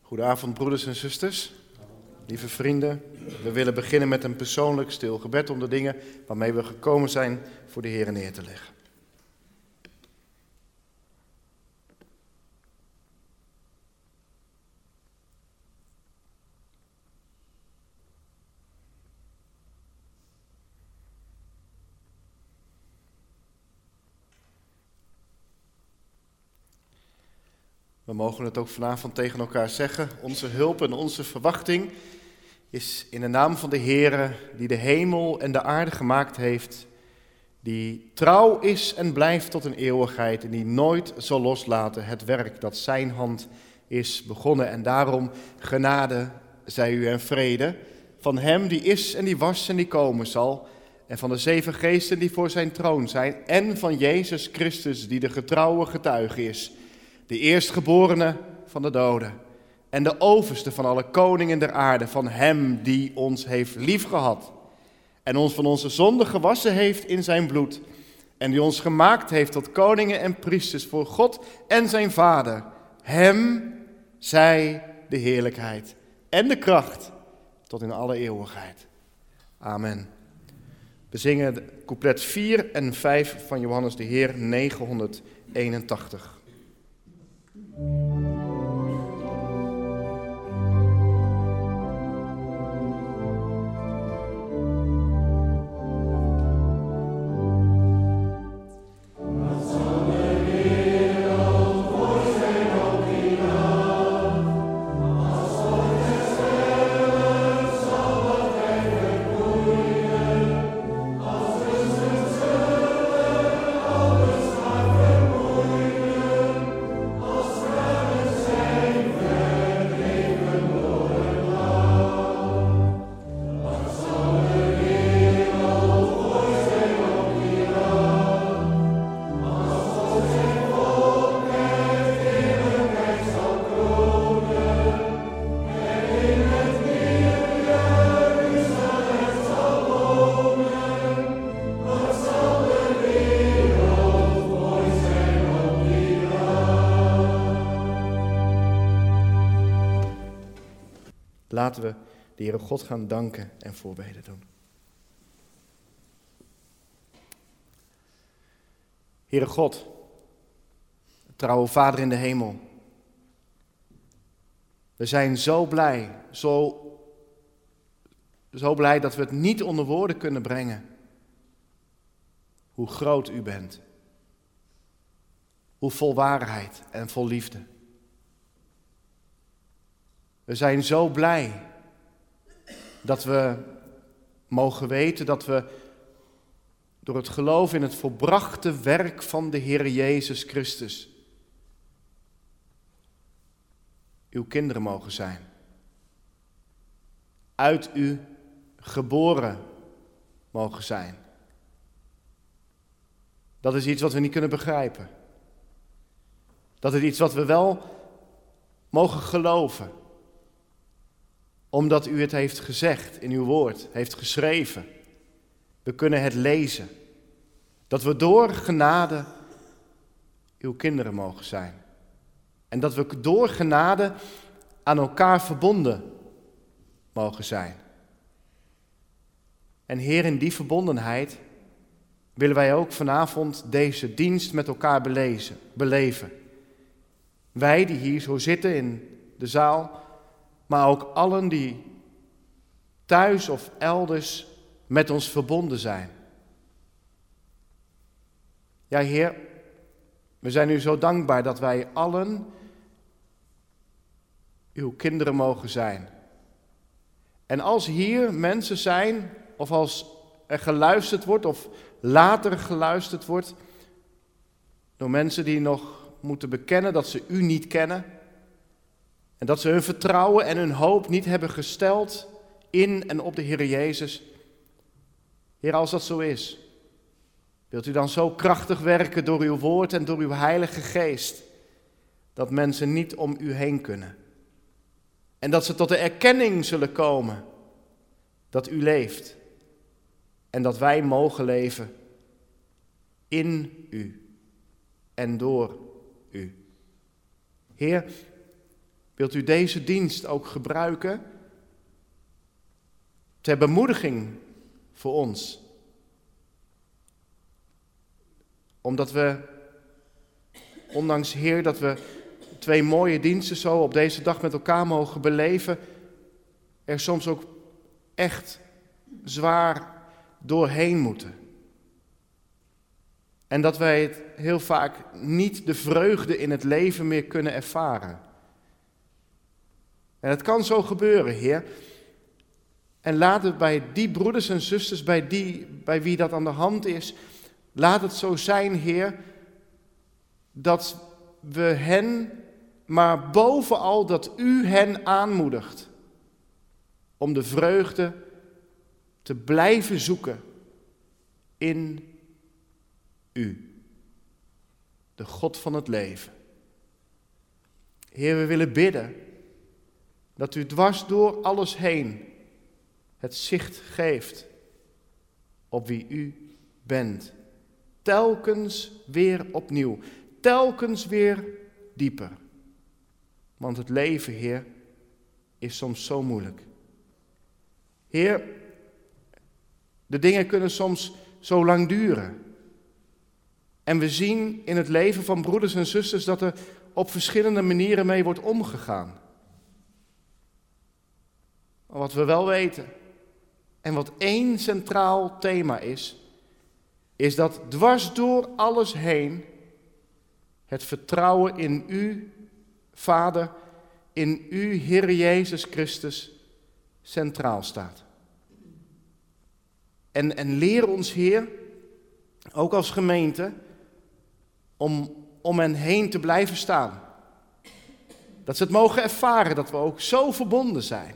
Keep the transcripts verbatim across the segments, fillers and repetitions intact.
Goedenavond, broeders en zusters, lieve vrienden. We willen beginnen met een persoonlijk stil gebed om de dingen waarmee we gekomen zijn voor de Heer neer te leggen. We mogen het ook vanavond tegen elkaar zeggen. Onze hulp en onze verwachting is in de naam van de Heere, die de hemel en de aarde gemaakt heeft, die trouw is en blijft tot een eeuwigheid en die nooit zal loslaten het werk dat zijn hand is begonnen. En daarom genade zij u en vrede van hem die is en die was en die komen zal, en van de zeven geesten die voor zijn troon zijn, en van Jezus Christus die de getrouwe getuige is, de eerstgeborene van de doden en de overste van alle koningen der aarde, van hem die ons heeft liefgehad en ons van onze zonde gewassen heeft in zijn bloed en die ons gemaakt heeft tot koningen en priesters voor God en zijn Vader. Hem zij de heerlijkheid en de kracht tot in alle eeuwigheid. Amen. We zingen couplet vier en vijf van Johannes de Heer negenhonderdeenentachtig. Laten we de Heere God gaan danken en voorbeden doen. Heere God, trouwe Vader in de hemel. We zijn zo blij, zo, zo blij dat we het niet onder woorden kunnen brengen. Hoe groot u bent. Hoe vol waarheid en vol liefde. We zijn zo blij dat we mogen weten dat we door het geloof in het volbrachte werk van de Heer Jezus Christus uw kinderen mogen zijn. Uit u geboren mogen zijn. Dat is iets wat we niet kunnen begrijpen. Dat is iets wat we wel mogen geloven. Omdat u het heeft gezegd in uw woord, heeft geschreven. We kunnen het lezen. Dat we door genade uw kinderen mogen zijn. En dat we door genade aan elkaar verbonden mogen zijn. En Heer, in die verbondenheid willen wij ook vanavond deze dienst met elkaar belezen, beleven. Wij die hier zo zitten in de zaal, maar ook allen die thuis of elders met ons verbonden zijn. Ja, Heer, we zijn u zo dankbaar dat wij allen uw kinderen mogen zijn. En als hier mensen zijn, of als er geluisterd wordt, of later geluisterd wordt, door mensen die nog moeten bekennen dat ze u niet kennen, en dat ze hun vertrouwen en hun hoop niet hebben gesteld in en op de Heer Jezus. Heer, als dat zo is, wilt u dan zo krachtig werken door uw woord en door uw Heilige Geest, dat mensen niet om u heen kunnen. En dat ze tot de erkenning zullen komen dat u leeft en dat wij mogen leven in u en door u. Heer, Wilt u deze dienst ook gebruiken ter bemoediging voor ons? Omdat we, ondanks Heer, dat we twee mooie diensten zo op deze dag met elkaar mogen beleven, er soms ook echt zwaar doorheen moeten. En dat wij het heel vaak niet de vreugde in het leven meer kunnen ervaren. En het kan zo gebeuren, Heer. En laat het bij die broeders en zusters, bij, die, bij wie dat aan de hand is, laat het zo zijn, Heer, dat we hen, maar bovenal dat u hen aanmoedigt om de vreugde te blijven zoeken in u, de God van het leven. Heer, we willen bidden dat u dwars door alles heen het zicht geeft op wie u bent. Telkens weer opnieuw, telkens weer dieper. Want het leven, Heer, is soms zo moeilijk. Heer, de dingen kunnen soms zo lang duren. En we zien in het leven van broeders en zusters dat er op verschillende manieren mee wordt omgegaan. Maar wat we wel weten, en wat één centraal thema is, is dat dwars door alles heen het vertrouwen in u, Vader, in u, Heer Jezus Christus, centraal staat. En, en leer ons, Heer, ook als gemeente, om om hen heen te blijven staan. Dat ze het mogen ervaren dat we ook zo verbonden zijn.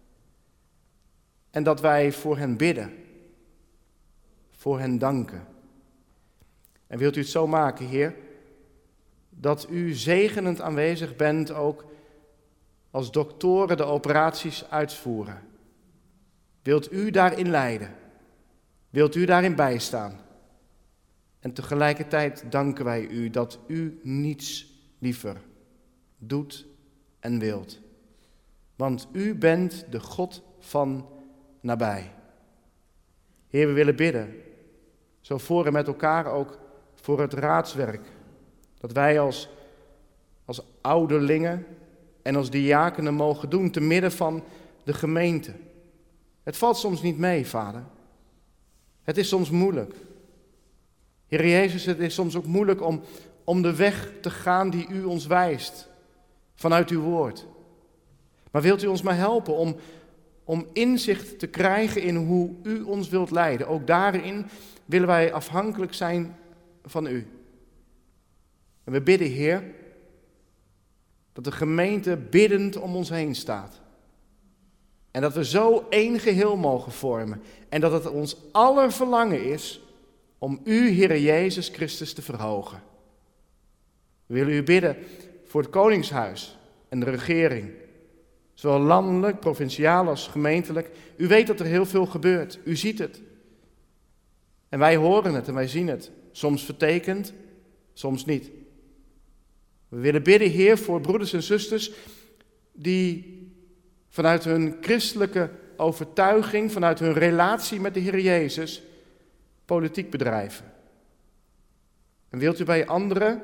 En dat wij voor hen bidden, voor hen danken. En wilt u het zo maken, Heer, dat u zegenend aanwezig bent ook als doktoren de operaties uitvoeren. Wilt u daarin leiden? Wilt u daarin bijstaan? En tegelijkertijd danken wij u dat u niets liever doet en wilt. Want u bent de God van nabij. Heer, we willen bidden, zo voor en met elkaar ook voor het raadswerk. Dat wij als, als ouderlingen en als diakenen mogen doen te midden van de gemeente. Het valt soms niet mee, Vader. Het is soms moeilijk. Heer Jezus, het is soms ook moeilijk om, om de weg te gaan die u ons wijst, vanuit uw woord. Maar wilt u ons maar helpen om, om inzicht te krijgen in hoe u ons wilt leiden. Ook daarin willen wij afhankelijk zijn van u. En we bidden, Heer, dat de gemeente biddend om ons heen staat. En dat we zo één geheel mogen vormen. En dat het ons aller verlangen is om u, Heere Jezus Christus, te verhogen. We willen u bidden voor het Koningshuis en de regering. Zowel landelijk, provinciaal als gemeentelijk. U weet dat er heel veel gebeurt. U ziet het. En wij horen het en wij zien het. Soms vertekend, soms niet. We willen bidden, Heer, voor broeders en zusters die vanuit hun christelijke overtuiging, vanuit hun relatie met de Heer Jezus, politiek bedrijven. En wilt u bij anderen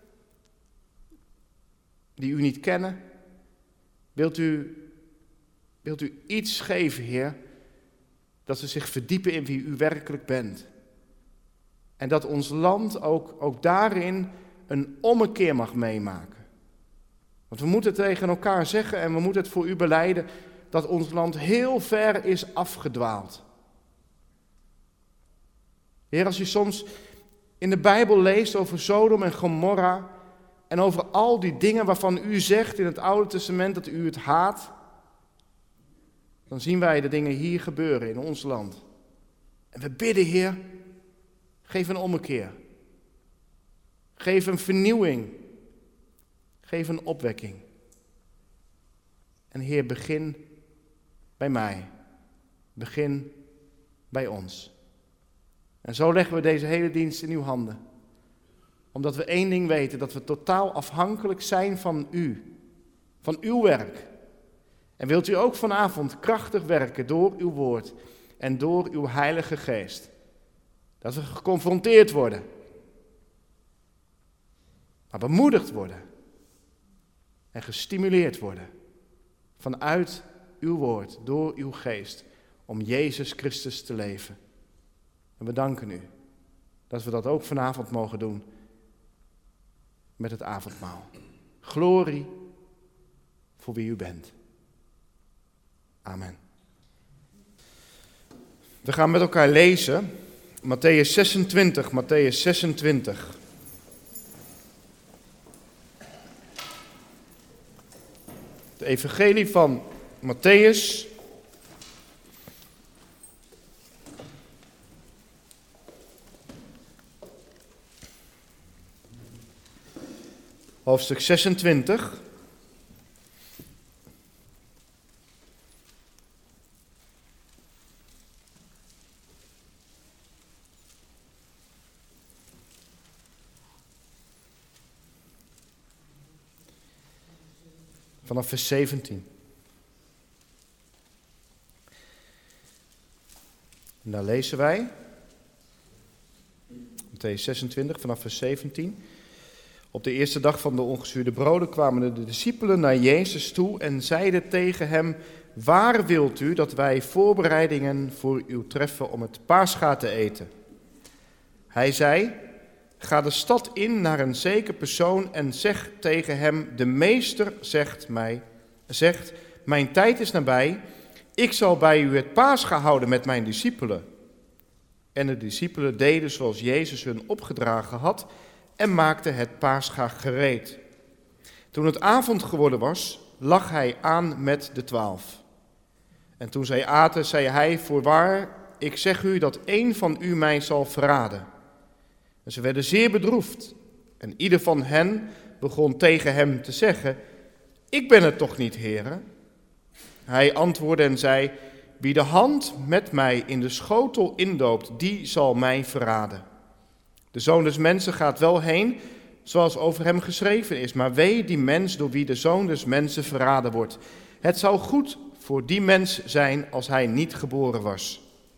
die u niet kennen, wilt u, wilt u iets geven, Heer, dat ze zich verdiepen in wie u werkelijk bent. En dat ons land ook, ook daarin een ommekeer mag meemaken. Want we moeten tegen elkaar zeggen en we moeten het voor u belijden dat ons land heel ver is afgedwaald. Heer, als u soms in de Bijbel leest over Sodom en Gomorra en over al die dingen waarvan u zegt in het Oude Testament dat u het haat, dan zien wij de dingen hier gebeuren in ons land. En we bidden, Heer, geef een ommekeer. Geef een vernieuwing. Geef een opwekking. En Heer, begin bij mij. Begin bij ons. En zo leggen we deze hele dienst in uw handen. Omdat we één ding weten, dat we totaal afhankelijk zijn van u. van uw werk. En wilt u ook vanavond krachtig werken door uw woord en door uw Heilige Geest. Dat we geconfronteerd worden, maar bemoedigd worden en gestimuleerd worden vanuit uw woord, door uw geest, om Jezus Christus te leven. En we danken u dat we dat ook vanavond mogen doen met het avondmaal. Glorie voor wie u bent. Amen. We gaan met elkaar lezen Mattheüs zesentwintig, Mattheüs zesentwintig. Het evangelie van Mattheüs, hoofdstuk zesentwintig. Vanaf vers zeventien. En daar lezen wij, Mattheüs zesentwintig, vanaf vers zeventien. Op de eerste dag van de ongezuurde broden kwamen de discipelen naar Jezus toe en zeiden tegen hem: waar wilt u dat wij voorbereidingen voor u treffen om het Pascha te eten? Hij zei: ga de stad in naar een zeker persoon en zeg tegen hem: de meester zegt mij, zegt, mijn tijd is nabij, ik zal bij u het Pascha houden met mijn discipelen. En de discipelen deden zoals Jezus hun opgedragen had en maakten het Pascha gereed. Toen het avond geworden was, lag hij aan met de twaalf. En toen zij aten, zei hij: voorwaar, ik zeg u dat één van u mij zal verraden. En ze werden zeer bedroefd. En ieder van hen begon tegen hem te zeggen: ik ben het toch niet, Heere? Hij antwoordde en zei: wie de hand met mij in de schotel indoopt, die zal mij verraden. De Zoon des Mensen gaat wel heen, zoals over hem geschreven is, maar wee die mens door wie de Zoon des Mensen verraden wordt. Het zou goed voor die mens zijn als hij niet geboren was.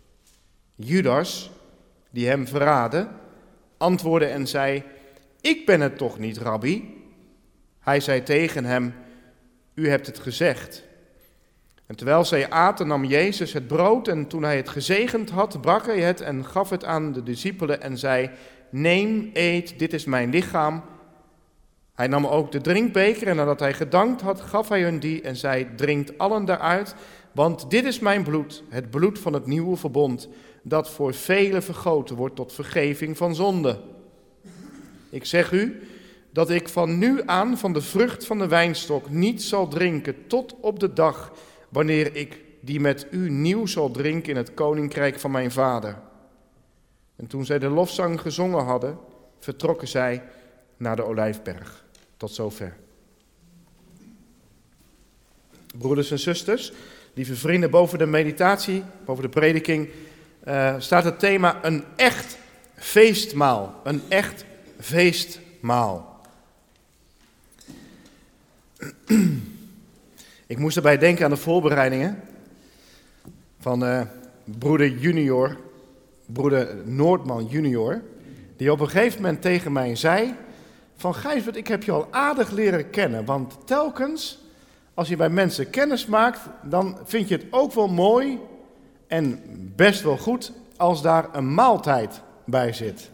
Judas, die hem verraadde, antwoordde en zei: ik ben het toch niet, rabbi? Hij zei tegen hem: u hebt het gezegd. En terwijl zij aten, nam Jezus het brood en toen hij het gezegend had, brak hij het en gaf het aan de discipelen en zei: neem, eet, dit is mijn lichaam. Hij nam ook de drinkbeker en nadat hij gedankt had, gaf hij hun die en zei: drinkt allen daaruit, want dit is mijn bloed, het bloed van het nieuwe verbond, dat voor velen vergoten wordt tot vergeving van zonde. Ik zeg u dat ik van nu aan van de vrucht van de wijnstok niet zal drinken tot op de dag wanneer ik die met u nieuw zal drinken in het koninkrijk van mijn vader. En toen zij de lofzang gezongen hadden, vertrokken zij naar de Olijfberg. Tot zover. Broeders en zusters, lieve vrienden, boven de meditatie, boven de prediking, uh, staat het thema een echt feestmaal. Een echt feestmaal. Ik moest erbij denken aan de voorbereidingen van uh, broeder junior, broeder Noordman junior, die op een gegeven moment tegen mij zei van: Gijsbert, ik heb je al aardig leren kennen, want telkens als je bij mensen kennis maakt, dan vind je het ook wel mooi en best wel goed als daar een maaltijd bij zit.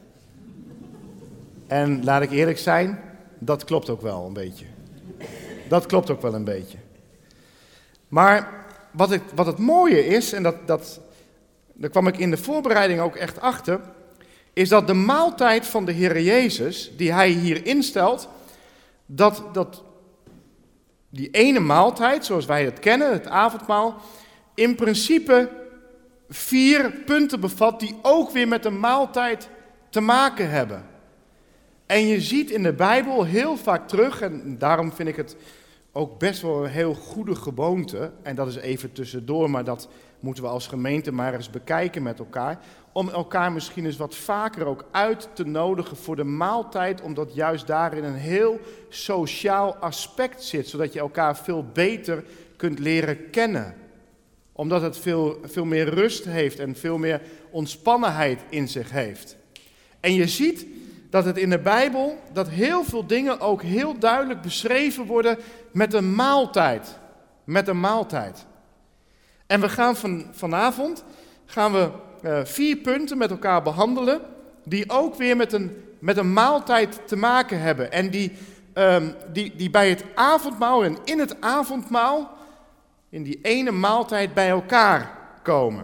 En laat ik eerlijk zijn, dat klopt ook wel een beetje. Dat klopt ook wel een beetje. Maar wat, ik, wat het mooie is, en dat, dat, daar kwam ik in de voorbereiding ook echt achter, is dat de maaltijd van de Heer Jezus, die hij hier instelt, dat, dat die ene maaltijd, zoals wij het kennen, het avondmaal, in principe vier punten bevat die ook weer met de maaltijd te maken hebben. En je ziet in de Bijbel heel vaak terug, en daarom vind ik het ook best wel een heel goede gewoonte, en dat is even tussendoor, maar dat moeten we als gemeente maar eens bekijken met elkaar, om elkaar misschien eens wat vaker ook uit te nodigen voor de maaltijd, omdat juist daarin een heel sociaal aspect zit, zodat je elkaar veel beter kunt leren kennen. Omdat het veel, veel meer rust heeft en veel meer ontspannenheid in zich heeft. En je ziet dat het in de Bijbel, dat heel veel dingen ook heel duidelijk beschreven worden met een maaltijd. Met een maaltijd. En we gaan van, vanavond gaan we uh, vier punten met elkaar behandelen, die ook weer met een, met een maaltijd te maken hebben. En die, um, die, die bij het avondmaal en in het avondmaal, in die ene maaltijd bij elkaar komen.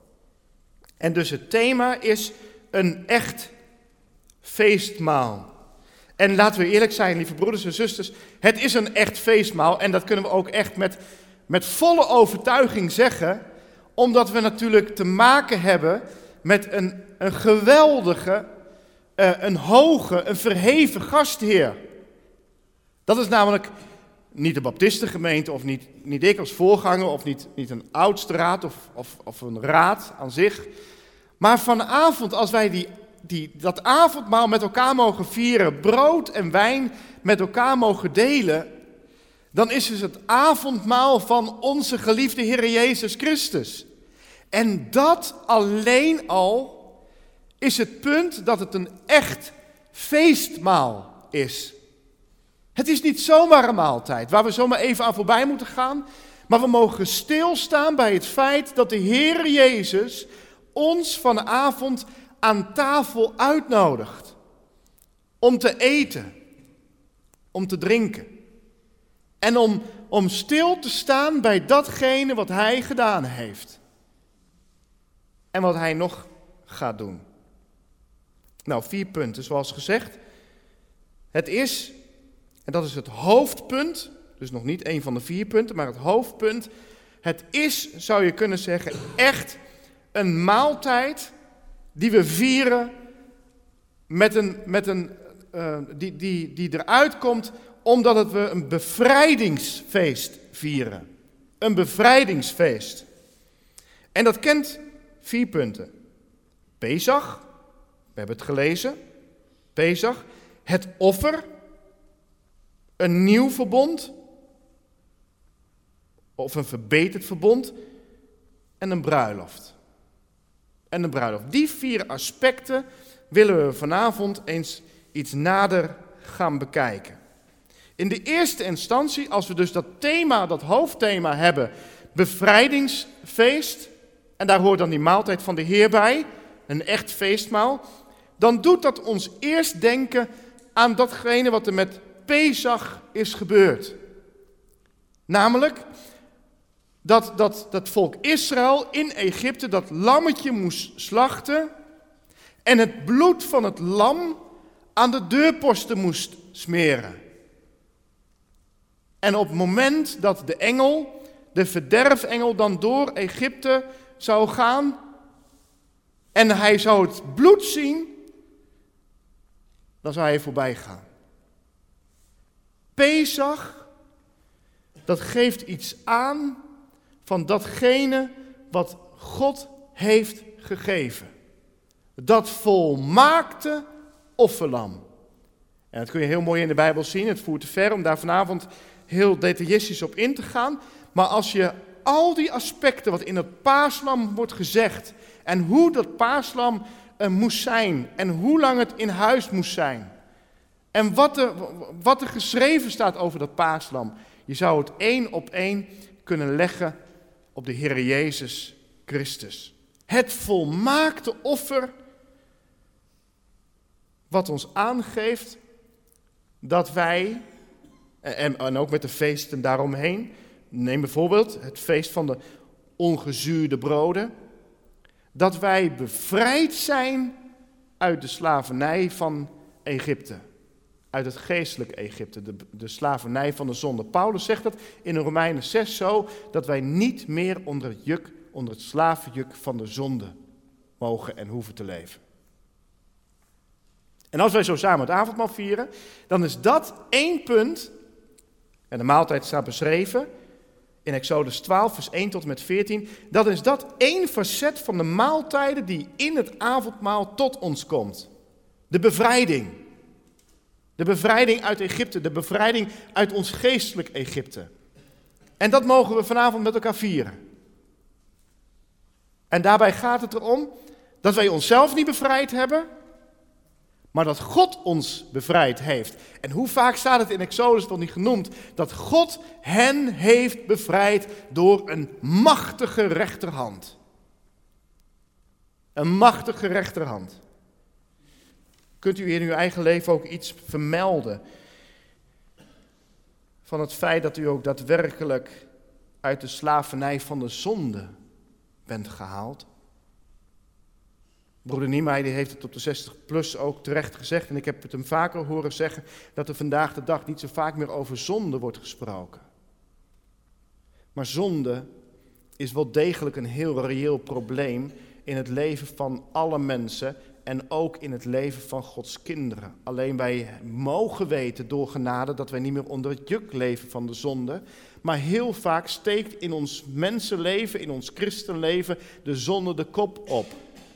En dus het thema is een echt feestmaal. En laten we eerlijk zijn, lieve broeders en zusters, het is een echt feestmaal en dat kunnen we ook echt met, met volle overtuiging zeggen, omdat we natuurlijk te maken hebben met een, een geweldige, uh, een hoge, een verheven gastheer. Dat is namelijk niet de baptistengemeente of niet, niet ik als voorganger of niet, niet een oudstraat of, of, of een raad aan zich. Maar vanavond als wij die, die, dat avondmaal met elkaar mogen vieren, brood en wijn met elkaar mogen delen, dan is het het avondmaal van onze geliefde Heer Jezus Christus. En dat alleen al is het punt dat het een echt feestmaal is. Het is niet zomaar een maaltijd waar we zomaar even aan voorbij moeten gaan, maar we mogen stilstaan bij het feit dat de Heer Jezus ons vanavond aan tafel uitnodigt om te eten, om te drinken en om, om stil te staan bij datgene wat Hij gedaan heeft en wat Hij nog gaat doen. Nou, vier punten zoals gezegd. Het is, en dat is het hoofdpunt, dus nog niet één van de vier punten, maar het hoofdpunt. Het is, zou je kunnen zeggen, echt een maaltijd die we vieren met een, met een, uh, die, die, die eruit komt omdat het we een bevrijdingsfeest vieren. Een bevrijdingsfeest. En dat kent vier punten. Pesach, we hebben het gelezen. Pesach, het offer, een nieuw verbond, of een verbeterd verbond, en een bruiloft. En een bruiloft. Die vier aspecten willen we vanavond eens iets nader gaan bekijken. In de eerste instantie, als we dus dat thema, dat hoofdthema hebben, bevrijdingsfeest, en daar hoort dan die maaltijd van de Heer bij, een echt feestmaal, dan doet dat ons eerst denken aan datgene wat er met Pesach is gebeurd. Namelijk dat, dat dat volk Israël in Egypte dat lammetje moest slachten en het bloed van het lam aan de deurposten moest smeren. En op het moment dat de engel, de verderfengel, dan door Egypte zou gaan en hij zou het bloed zien, dan zou hij voorbij gaan. Pesach, dat geeft iets aan van datgene wat God heeft gegeven. Dat volmaakte offerlam. En dat kun je heel mooi in de Bijbel zien. Het voert te ver om daar vanavond heel detailistisch op in te gaan. Maar als je al die aspecten wat in het paaslam wordt gezegd en hoe dat paaslam uh, moest zijn en hoe lang het in huis moest zijn en wat er, wat er geschreven staat over dat paaslam, je zou het één op één kunnen leggen op de Heer Jezus Christus. Het volmaakte offer wat ons aangeeft dat wij, en, en ook met de feesten daaromheen, neem bijvoorbeeld het feest van de ongezuurde broden, dat wij bevrijd zijn uit de slavernij van Egypte. Uit het geestelijke Egypte, de, de slavernij van de zonde. Paulus zegt dat in Romeinen zes zo, dat wij niet meer onder het juk, onder het slavenjuk van de zonde mogen en hoeven te leven. En als wij zo samen het avondmaal vieren, dan is dat één punt En de maaltijd staat beschreven in Exodus twaalf, vers één tot en met veertien. Dat is dat één facet van de maaltijden die in het avondmaal tot ons komt. De bevrijding. De bevrijding uit Egypte, de bevrijding uit ons geestelijk Egypte. En dat mogen we vanavond met elkaar vieren. En daarbij gaat het erom dat wij onszelf niet bevrijd hebben, maar dat God ons bevrijd heeft. En hoe vaak staat het in Exodus nog niet genoemd, dat God hen heeft bevrijd door een machtige rechterhand. Een machtige rechterhand. Kunt u in uw eigen leven ook iets vermelden van het feit dat u ook daadwerkelijk uit de slavernij van de zonde bent gehaald? Broeder Niemey die heeft het op de zestig plus ook terecht gezegd. En ik heb het hem vaker horen zeggen dat er vandaag de dag niet zo vaak meer over zonde wordt gesproken. Maar zonde is wel degelijk een heel reëel probleem in het leven van alle mensen en ook in het leven van Gods kinderen. Alleen wij mogen weten door genade dat wij niet meer onder het juk leven van de zonde. Maar heel vaak steekt in ons mensenleven, in ons christenleven, de zonde de kop op.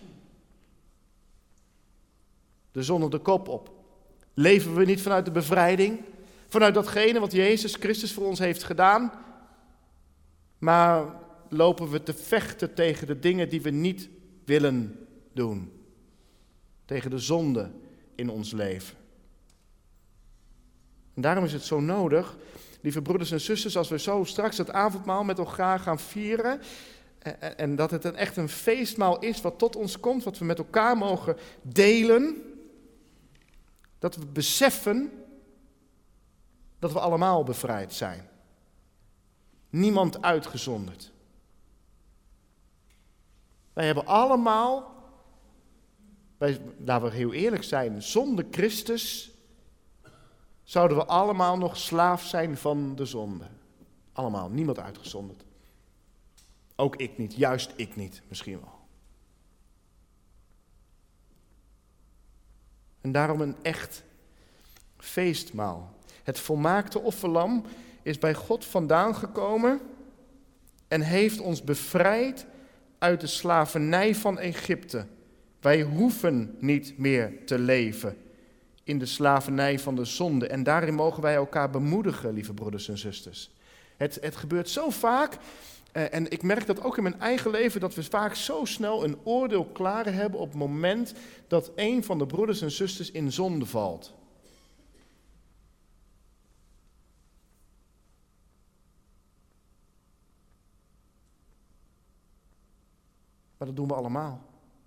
De zonde de kop op. Leven we niet vanuit de bevrijding, vanuit datgene wat Jezus Christus voor ons heeft gedaan, maar lopen we te vechten tegen de dingen die we niet willen doen. Tegen de zonde in ons leven. En daarom is het zo nodig, lieve broeders en zusters, als we zo straks het avondmaal met elkaar gaan vieren, en, en dat het een, echt een feestmaal is wat tot ons komt, wat we met elkaar mogen delen, dat we beseffen dat we allemaal bevrijd zijn. Niemand uitgezonderd. Wij hebben allemaal, wij, laten we heel eerlijk zijn, zonder Christus zouden we allemaal nog slaaf zijn van de zonde. Allemaal, niemand uitgezonderd. Ook ik niet, juist ik niet, misschien wel. En daarom een echt feestmaal. Het volmaakte offerlam is bij God vandaan gekomen en heeft ons bevrijd uit de slavernij van Egypte. Wij hoeven niet meer te leven in de slavernij van de zonde. En daarin mogen wij elkaar bemoedigen, lieve broeders en zusters. Het, het gebeurt zo vaak, eh, en ik merk dat ook in mijn eigen leven, dat we vaak zo snel een oordeel klaar hebben op het moment dat een van de broeders en zusters in zonde valt. Maar dat doen we allemaal.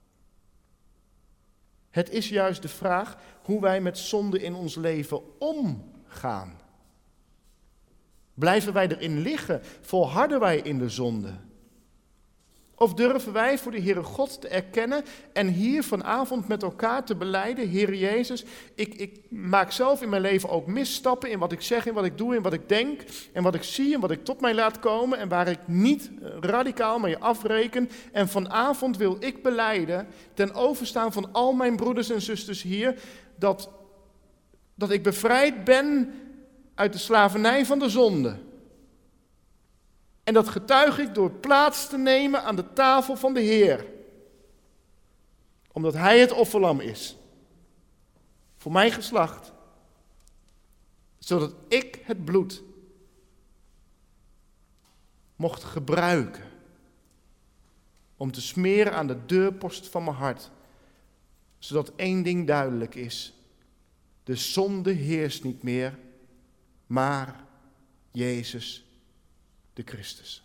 Het is juist de vraag hoe wij met zonde in ons leven omgaan. Blijven wij erin liggen? Volharden wij in de zonde? Of durven wij voor de Heere God te erkennen en hier vanavond met elkaar te belijden, Heere Jezus, ik, ik maak zelf in mijn leven ook misstappen in wat ik zeg, in wat ik doe, in wat ik denk en wat ik zie en wat ik tot mij laat komen en waar ik niet radicaal mee afreken. En vanavond wil ik belijden, ten overstaan van al mijn broeders en zusters hier, dat, dat ik bevrijd ben uit de slavernij van de zonde. En dat getuig ik door plaats te nemen aan de tafel van de Heer. Omdat Hij het offerlam is. Voor mijn geslacht. Zodat ik het bloed mocht gebruiken. Om te smeren aan de deurpost van mijn hart. Zodat één ding duidelijk is. De zonde heerst niet meer. Maar Jezus de Christus.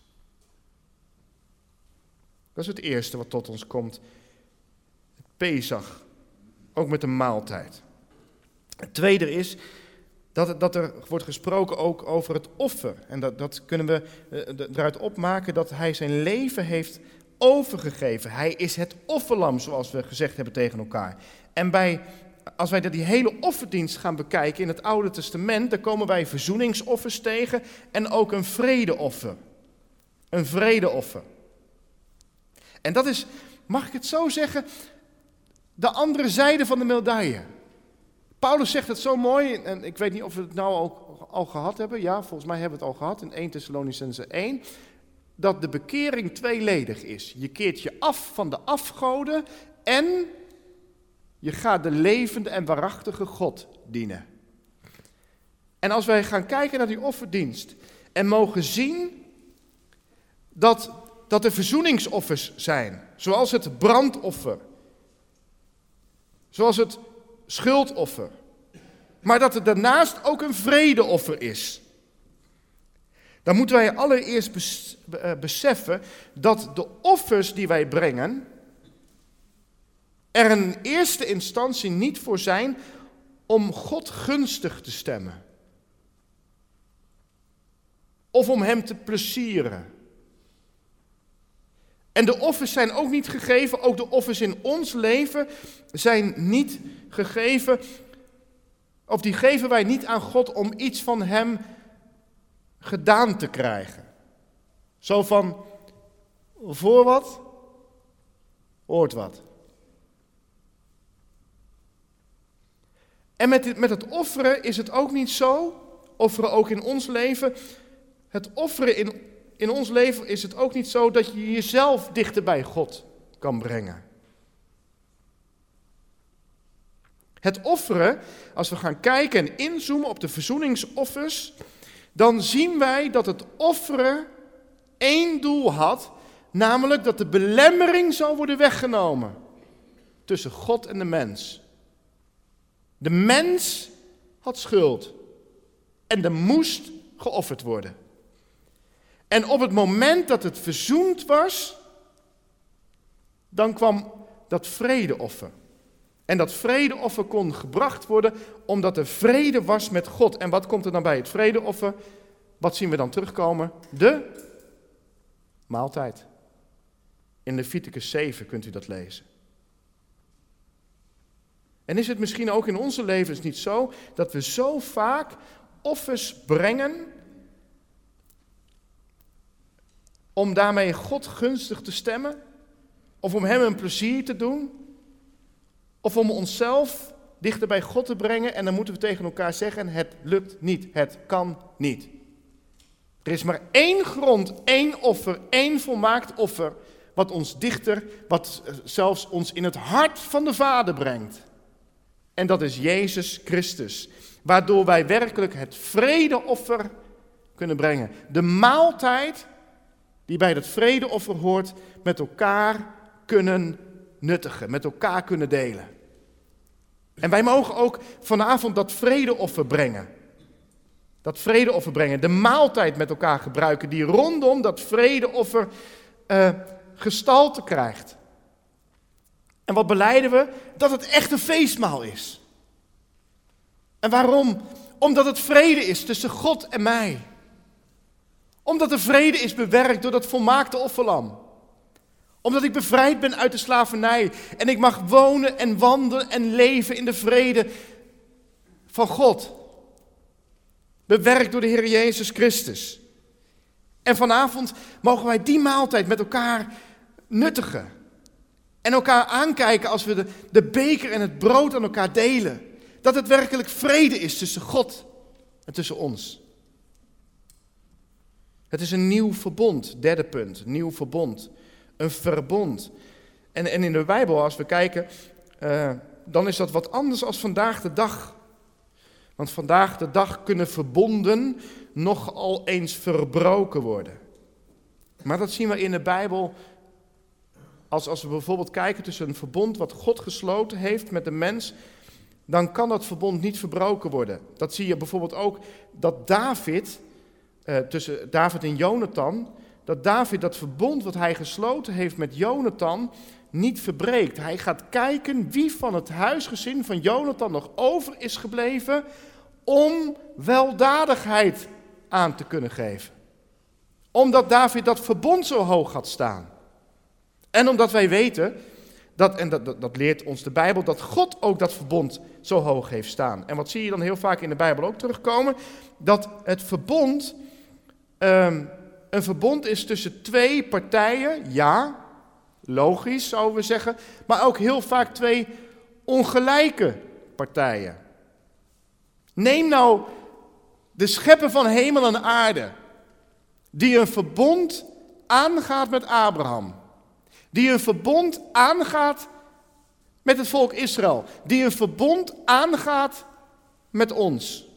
Dat is het eerste wat tot ons komt. Het Pesach, ook met een maaltijd. Het tweede is dat, het, dat er wordt gesproken ook over het offer. En dat, dat kunnen we uh, eruit opmaken dat hij zijn leven heeft overgegeven. Hij is het offerlam, zoals we gezegd hebben tegen elkaar. En bij... Als wij die hele offerdienst gaan bekijken in het Oude Testament, dan komen wij verzoeningsoffers tegen en ook een vredeoffer. Een vredeoffer. En dat is, mag ik het zo zeggen, de andere zijde van de medaille. Paulus zegt het zo mooi, en ik weet niet of we het nou al, al gehad hebben. Ja, volgens mij hebben we het al gehad in eerste Thessalonicenzen één. Dat de bekering tweeledig is. Je keert je af van de afgoden en je gaat de levende en waarachtige God dienen. En als wij gaan kijken naar die offerdienst en mogen zien dat, dat er verzoeningsoffers zijn, zoals het brandoffer, zoals het schuldoffer, maar dat er daarnaast ook een vredeoffer is. Dan moeten wij allereerst beseffen dat de offers die wij brengen er in eerste instantie niet voor zijn om God gunstig te stemmen. Of om hem te plezieren. En de offers zijn ook niet gegeven, ook de offers in ons leven zijn niet gegeven, of die geven wij niet aan God om iets van hem gedaan te krijgen. Zo van, voor wat, hoort wat. En met, met het offeren is het ook niet zo, offeren ook in ons leven, het offeren in, in ons leven is het ook niet zo dat je jezelf dichter bij God kan brengen. Het offeren, als we gaan kijken en inzoomen op de verzoeningsoffers, dan zien wij dat het offeren één doel had, namelijk dat de belemmering zou worden weggenomen tussen God en de mens. De mens had schuld en er moest geofferd worden. En op het moment dat het verzoend was, dan kwam dat vredeoffer. En dat vredeoffer kon gebracht worden omdat er vrede was met God. En wat komt er dan bij het vredeoffer? Wat zien we dan terugkomen? De maaltijd. In Leviticus zeven kunt u dat lezen. En is het misschien ook in onze levens niet zo dat we zo vaak offers brengen om daarmee God gunstig te stemmen? Of om hem een plezier te doen? Of om onszelf dichter bij God te brengen? En dan moeten we tegen elkaar zeggen, het lukt niet, het kan niet. Er is maar één grond, één offer, één volmaakt offer, wat ons dichter, wat zelfs ons in het hart van de Vader brengt. En dat is Jezus Christus, waardoor wij werkelijk het vredeoffer kunnen brengen. De maaltijd die bij dat vredeoffer hoort, met elkaar kunnen nuttigen, met elkaar kunnen delen. En wij mogen ook vanavond dat vredeoffer brengen. Dat vredeoffer brengen, de maaltijd met elkaar gebruiken die rondom dat vredeoffer uh, gestalte krijgt. En wat belijden we? Dat het echt een feestmaal is. En waarom? Omdat het vrede is tussen God en mij. Omdat de vrede is bewerkt door dat volmaakte offerlam. Omdat ik bevrijd ben uit de slavernij. En ik mag wonen en wandelen en leven in de vrede van God. Bewerkt door de Heer Jezus Christus. En vanavond mogen wij die maaltijd met elkaar nuttigen. En elkaar aankijken als we de, de beker en het brood aan elkaar delen. Dat het werkelijk vrede is tussen God en tussen ons. Het is een nieuw verbond, derde punt, nieuw verbond. Een verbond. En, en in de Bijbel, als we kijken, uh, dan is dat wat anders als vandaag de dag. Want vandaag de dag kunnen verbonden nogal eens verbroken worden. Maar dat zien we in de Bijbel, als, als we bijvoorbeeld kijken tussen een verbond wat God gesloten heeft met de mens, dan kan dat verbond niet verbroken worden. Dat zie je bijvoorbeeld ook dat David, uh, tussen David en Jonathan, dat David dat verbond wat hij gesloten heeft met Jonathan niet verbreekt. Hij gaat kijken wie van het huisgezin van Jonathan nog over is gebleven om weldadigheid aan te kunnen geven. Omdat David dat verbond zo hoog had staan. En omdat wij weten, dat, en dat, dat, dat leert ons de Bijbel, dat God ook dat verbond zo hoog heeft staan. En wat zie je dan heel vaak in de Bijbel ook terugkomen? Dat het verbond um, een verbond is tussen twee partijen, ja, logisch zouden we zeggen, maar ook heel vaak twee ongelijke partijen. Neem nou de schepper van hemel en aarde, die een verbond aangaat met Abraham, die een verbond aangaat met het volk Israël, die een verbond aangaat met ons.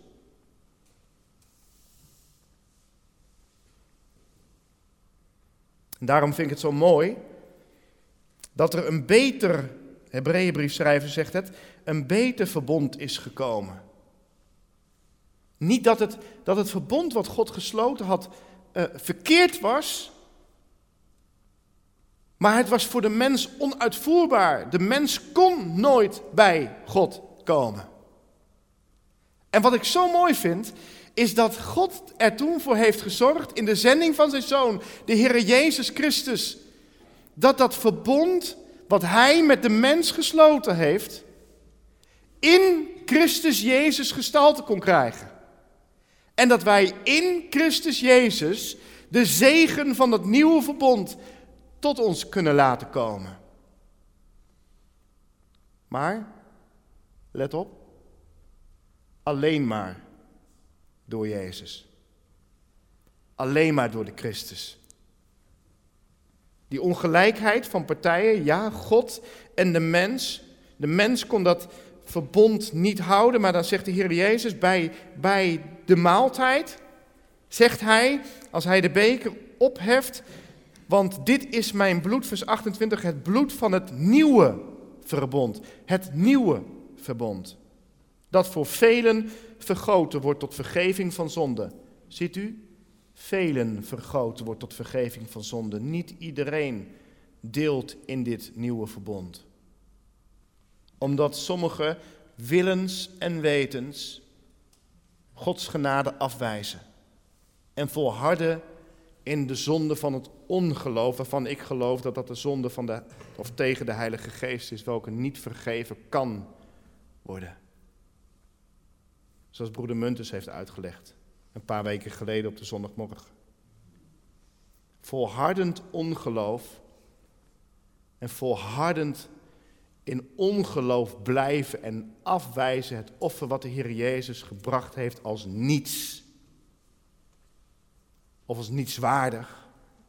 En daarom vind ik het zo mooi dat er een beter, Hebreeënbriefschrijver zegt het, een beter verbond is gekomen. Niet dat het, dat het verbond wat God gesloten had uh, verkeerd was, maar het was voor de mens onuitvoerbaar. De mens kon nooit bij God komen. En wat ik zo mooi vind, is dat God er toen voor heeft gezorgd in de zending van zijn Zoon, de Heer Jezus Christus, dat dat verbond wat Hij met de mens gesloten heeft, in Christus Jezus gestalte kon krijgen. En dat wij in Christus Jezus de zegen van dat nieuwe verbond tot ons kunnen laten komen. Maar, let op, alleen maar door Jezus. Alleen maar door de Christus. Die ongelijkheid van partijen, ja, God en de mens. De mens kon dat verbond niet houden, maar dan zegt de Heer Jezus bij, bij de maaltijd, zegt Hij, als Hij de beker opheft, want dit is mijn bloed, vers achtentwintig, het bloed van het nieuwe verbond. Het nieuwe verbond. Dat voor velen vergoten wordt tot vergeving van zonde. Ziet u? Velen vergoten wordt tot vergeving van zonde. Niet iedereen deelt in dit nieuwe verbond. Omdat sommigen willens en wetens Gods genade afwijzen. En volharden in de zonde van het ongeloof, waarvan ik geloof dat dat de zonde van de, of tegen de Heilige Geest is, welke niet vergeven kan worden. Zoals broeder Munters heeft uitgelegd, een paar weken geleden op de zondagmorgen. Volhardend ongeloof en volhardend in ongeloof blijven en afwijzen het offer wat de Heer Jezus gebracht heeft als niets. Of als nietswaardig.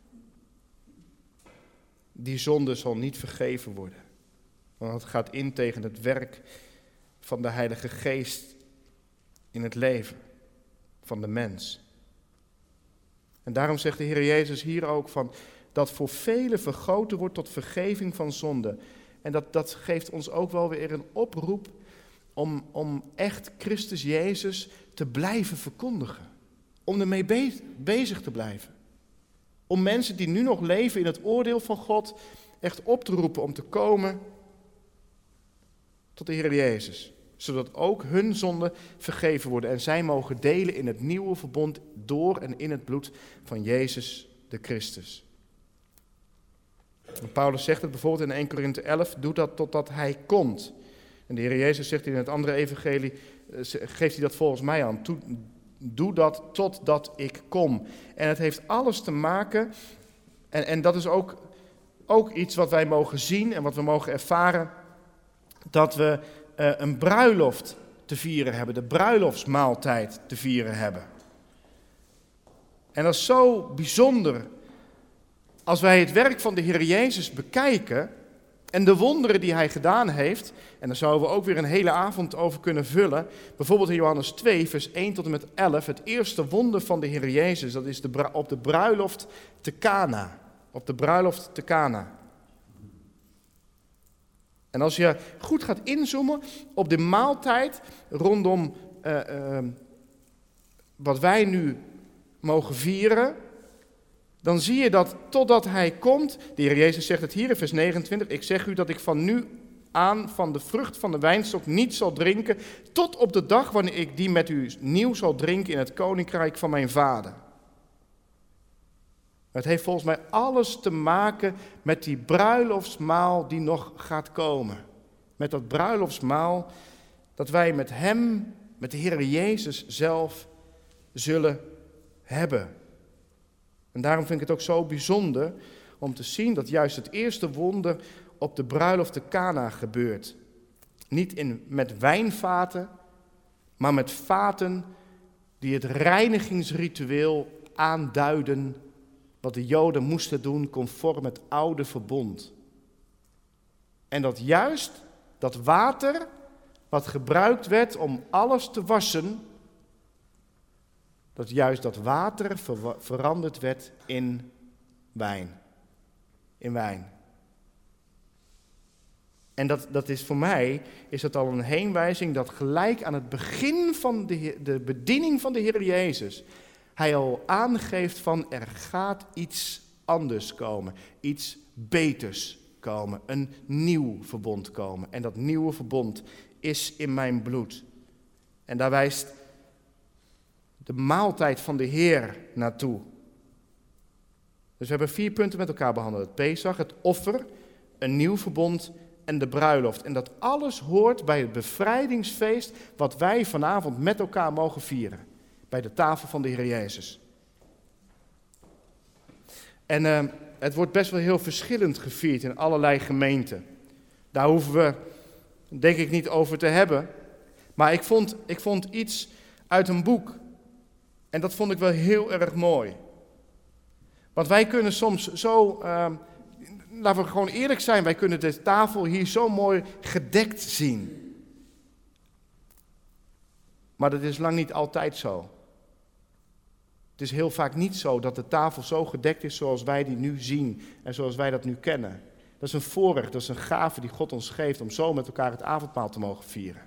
Die zonde zal niet vergeven worden. Want het gaat in tegen het werk van de Heilige Geest in het leven van de mens. En daarom zegt de Heer Jezus hier ook van dat voor velen vergoten wordt tot vergeving van zonde. En dat, dat geeft ons ook wel weer een oproep om, om echt Christus Jezus te blijven verkondigen. Om ermee be- bezig te blijven. Om mensen die nu nog leven in het oordeel van God echt op te roepen om te komen tot de Heer Jezus. Zodat ook hun zonden vergeven worden en zij mogen delen in het nieuwe verbond door en in het bloed van Jezus de Christus. En Paulus zegt het bijvoorbeeld in Eerste Korinthe elf, doe dat totdat Hij komt. En de Heer Jezus zegt in het andere evangelie, geeft hij dat volgens mij aan, doe dat totdat ik kom. En het heeft alles te maken, en, en dat is ook, ook iets wat wij mogen zien en wat we mogen ervaren, dat we uh, een bruiloft te vieren hebben, de bruiloftsmaaltijd te vieren hebben. En dat is zo bijzonder als wij het werk van de Heer Jezus bekijken en de wonderen die Hij gedaan heeft, en daar zouden we ook weer een hele avond over kunnen vullen, bijvoorbeeld in Johannes twee, vers één tot en met elf, het eerste wonder van de Heer Jezus, dat is de bru- op de bruiloft te Kana. Op de bruiloft te Kana. En als je goed gaat inzoomen op de maaltijd rondom uh, uh, wat wij nu mogen vieren, dan zie je dat totdat Hij komt, de Heer Jezus zegt het hier in vers negenentwintig, ik zeg u dat ik van nu aan van de vrucht van de wijnstok niet zal drinken, tot op de dag wanneer ik die met u nieuw zal drinken in het koninkrijk van mijn Vader. Het heeft volgens mij alles te maken met die bruiloftsmaal die nog gaat komen. Met dat bruiloftsmaal dat wij met Hem, met de Heer Jezus zelf, zullen hebben. En daarom vind ik het ook zo bijzonder om te zien dat juist het eerste wonder op de bruiloft te Kana gebeurt. Niet in, met wijnvaten, maar met vaten die het reinigingsritueel aanduiden wat de Joden moesten doen conform het oude verbond. En dat juist dat water wat gebruikt werd om alles te wassen, dat juist dat water ver- veranderd werd in wijn. In wijn. En dat, dat is voor mij, is dat al een heenwijzing dat gelijk aan het begin van de, de bediening van de Heer Jezus, hij al aangeeft van er gaat iets anders komen, iets beters komen, een nieuw verbond komen. En dat nieuwe verbond is in mijn bloed. En daar wijst de maaltijd van de Heer naartoe. Dus we hebben vier punten met elkaar behandeld. Het Pesach, het offer, een nieuw verbond en de bruiloft. En dat alles hoort bij het bevrijdingsfeest wat wij vanavond met elkaar mogen vieren. Bij de tafel van de Heer Jezus. En uh, het wordt best wel heel verschillend gevierd in allerlei gemeenten. Daar hoeven we denk ik niet over te hebben. Maar ik vond, ik vond iets uit een boek. En dat vond ik wel heel erg mooi. Want wij kunnen soms zo, uh, laten we gewoon eerlijk zijn, wij kunnen de tafel hier zo mooi gedekt zien. Maar dat is lang niet altijd zo. Het is heel vaak niet zo dat de tafel zo gedekt is zoals wij die nu zien en zoals wij dat nu kennen. Dat is een voorrecht, dat is een gave die God ons geeft om zo met elkaar het avondmaal te mogen vieren.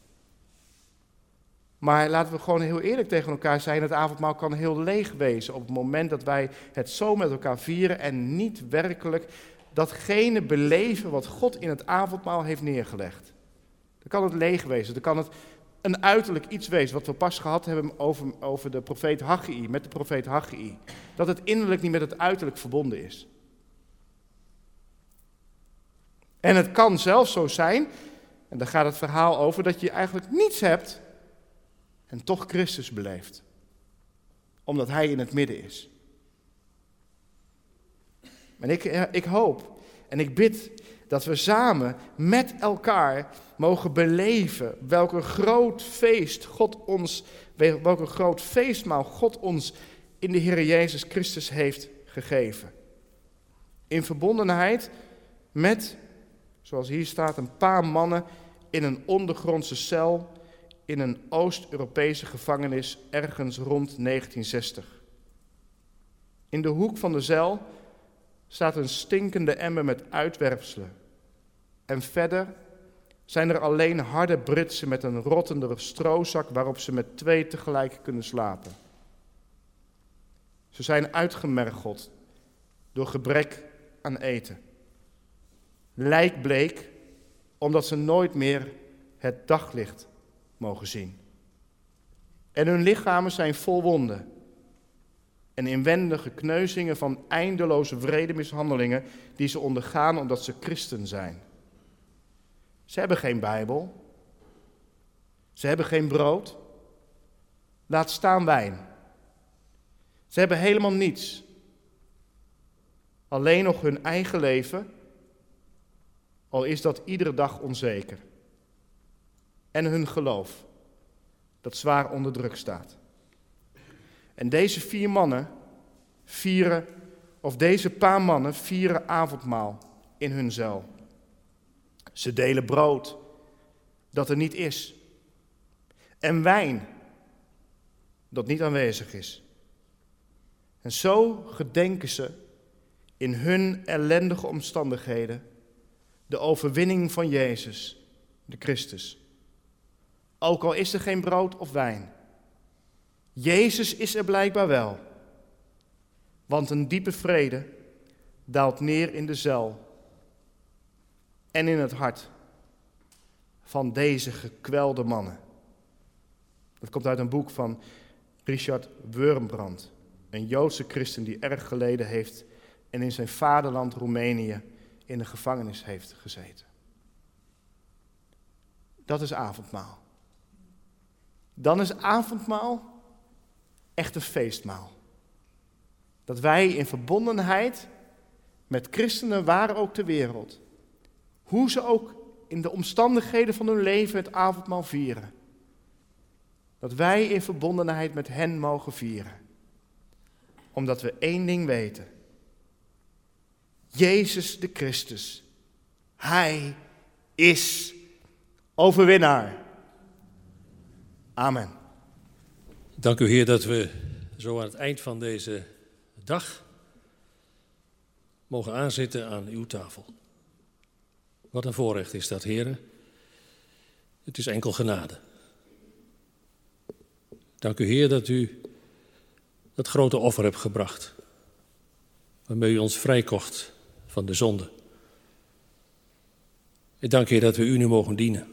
Maar laten we gewoon heel eerlijk tegen elkaar zijn, het avondmaal kan heel leeg wezen op het moment dat wij het zo met elkaar vieren en niet werkelijk datgene beleven wat God in het avondmaal heeft neergelegd. Dan kan het leeg wezen, dan kan het een uiterlijk iets wezen wat we pas gehad hebben over, over de profeet Haggai, met de profeet Haggai. Dat het innerlijk niet met het uiterlijk verbonden is. En het kan zelfs zo zijn, en daar gaat het verhaal over, dat je eigenlijk niets hebt en toch Christus beleeft. Omdat Hij in het midden is. En ik, ik hoop en ik bid dat we samen met elkaar mogen beleven welk een groot feest God ons, welk een groot feestmaal God ons in de Heer Jezus Christus heeft gegeven. In verbondenheid met, zoals hier staat, een paar mannen in een ondergrondse cel in een Oost-Europese gevangenis ergens rond negentien zestig. In de hoek van de cel staat een stinkende emmer met uitwerpselen. En verder zijn er alleen harde britsen met een rottende stroozak waarop ze met twee tegelijk kunnen slapen. Ze zijn uitgemergeld door gebrek aan eten. Lijkbleek omdat ze nooit meer het daglicht mogen zien. En hun lichamen zijn vol wonden en inwendige kneuzingen van eindeloze wrede mishandelingen die ze ondergaan omdat ze christen zijn. Ze hebben geen Bijbel. Ze hebben geen brood. Laat staan wijn. Ze hebben helemaal niets. Alleen nog hun eigen leven, al is dat iedere dag onzeker. En hun geloof, dat zwaar onder druk staat. En deze vier mannen vieren, of deze paar mannen vieren avondmaal in hun cel. Ze delen brood dat er niet is. En wijn dat niet aanwezig is. En zo gedenken ze in hun ellendige omstandigheden de overwinning van Jezus, de Christus. Ook al is er geen brood of wijn. Jezus is er blijkbaar wel. Want een diepe vrede daalt neer in de cel en in het hart van deze gekwelde mannen. Dat komt uit een boek van Richard Wurmbrand, een Joodse christen die erg geleden heeft en in zijn vaderland Roemenië in de gevangenis heeft gezeten. Dat is avondmaal. Dan is avondmaal echt een feestmaal. Dat wij in verbondenheid met christenen, waar ook ter wereld, hoe ze ook in de omstandigheden van hun leven het avondmaal vieren, Dat wij in verbondenheid met hen mogen vieren. Omdat we één ding weten. Jezus de Christus. Hij is overwinnaar. Amen. Dank u, Heer, dat we zo aan het eind van deze dag mogen aanzitten aan uw tafel. Wat een voorrecht is dat, Heer. Het is enkel genade. Dank u, Heer, dat u dat grote offer hebt gebracht, waarmee u ons vrijkocht van de zonde. Ik dank, Heer, dat we u nu mogen dienen.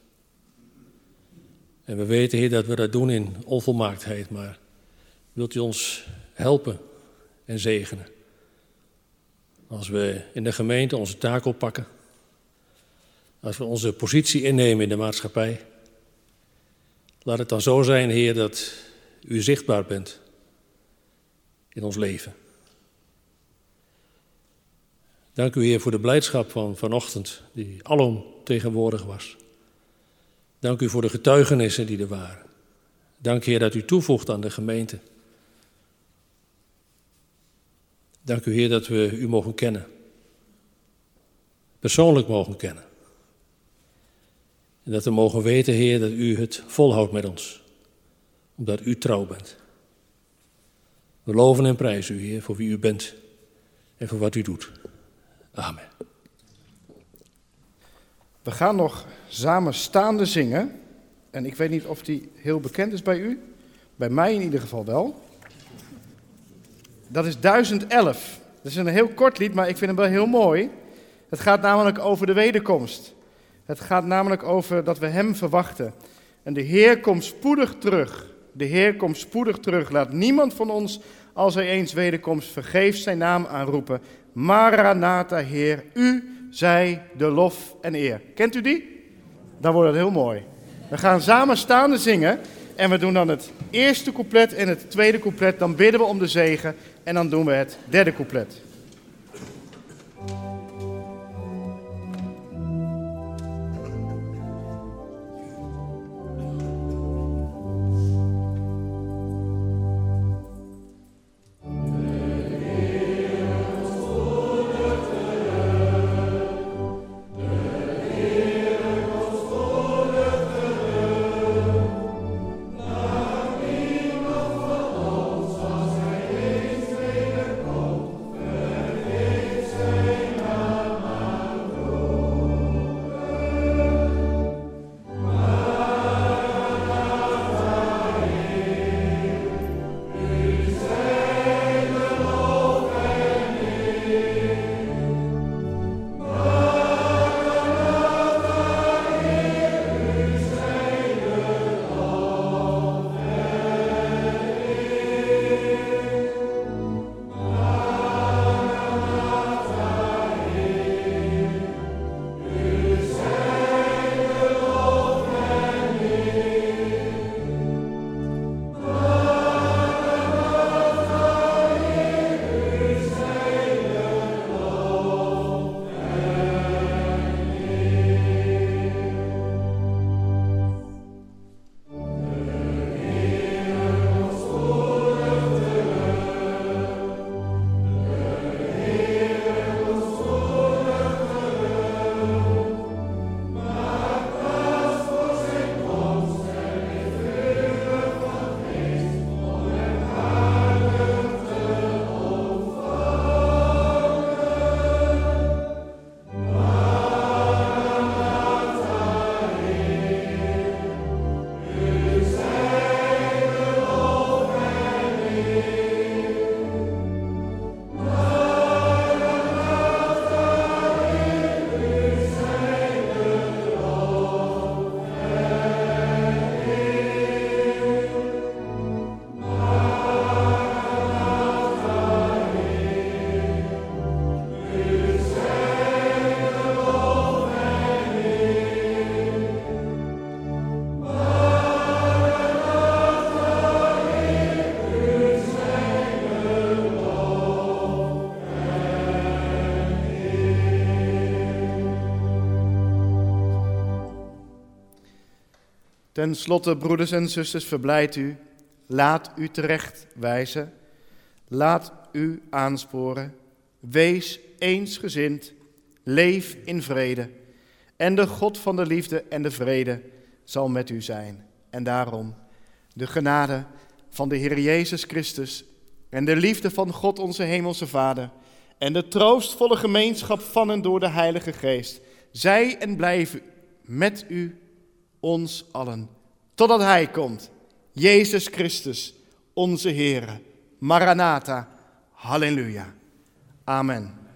En we weten, Heer, dat we dat doen in onvolmaaktheid, maar wilt u ons helpen en zegenen. Als we in de gemeente onze taak oppakken, als we onze positie innemen in de maatschappij, laat het dan zo zijn, Heer, dat u zichtbaar bent in ons leven. Dank u, Heer, voor de blijdschap van vanochtend, die alom tegenwoordig was. Dank u voor de getuigenissen die er waren. Dank, Heer, dat u toevoegt aan de gemeente. Dank u, Heer, dat we u mogen kennen. Persoonlijk mogen kennen. En dat we mogen weten, Heer, dat u het volhoudt met ons. Omdat u trouw bent. We loven en prijzen u, Heer, voor wie u bent en voor wat u doet. Amen. We gaan nog samen staande zingen. En ik weet niet of die heel bekend is bij u. Bij mij in ieder geval wel. Dat is duizend elf. Dat is een heel kort lied, maar ik vind hem wel heel mooi. Het gaat namelijk over de wederkomst. Het gaat namelijk over dat we hem verwachten. En de Heer komt spoedig terug. De Heer komt spoedig terug. Laat niemand van ons, als hij eens wederkomst, vergeefs zijn naam aanroepen. Maranatha, Heer, u zij de lof en eer. Kent u die? Dan wordt het heel mooi. We gaan samen staande zingen. En we doen dan het eerste couplet en het tweede couplet. Dan bidden we om de zegen. En dan doen we het derde couplet. Amen. Ten slotte, broeders en zusters, verblijd u. Laat u terecht wijzen. Laat u aansporen. Wees eensgezind. Leef in vrede. En de God van de liefde en de vrede zal met u zijn. En daarom de genade van de Heer Jezus Christus en de liefde van God onze Hemelse Vader en de troostvolle gemeenschap van en door de Heilige Geest, zij en blijven met u, ons allen, totdat Hij komt. Jezus Christus, onze Heer. Maranatha. Halleluja. Amen.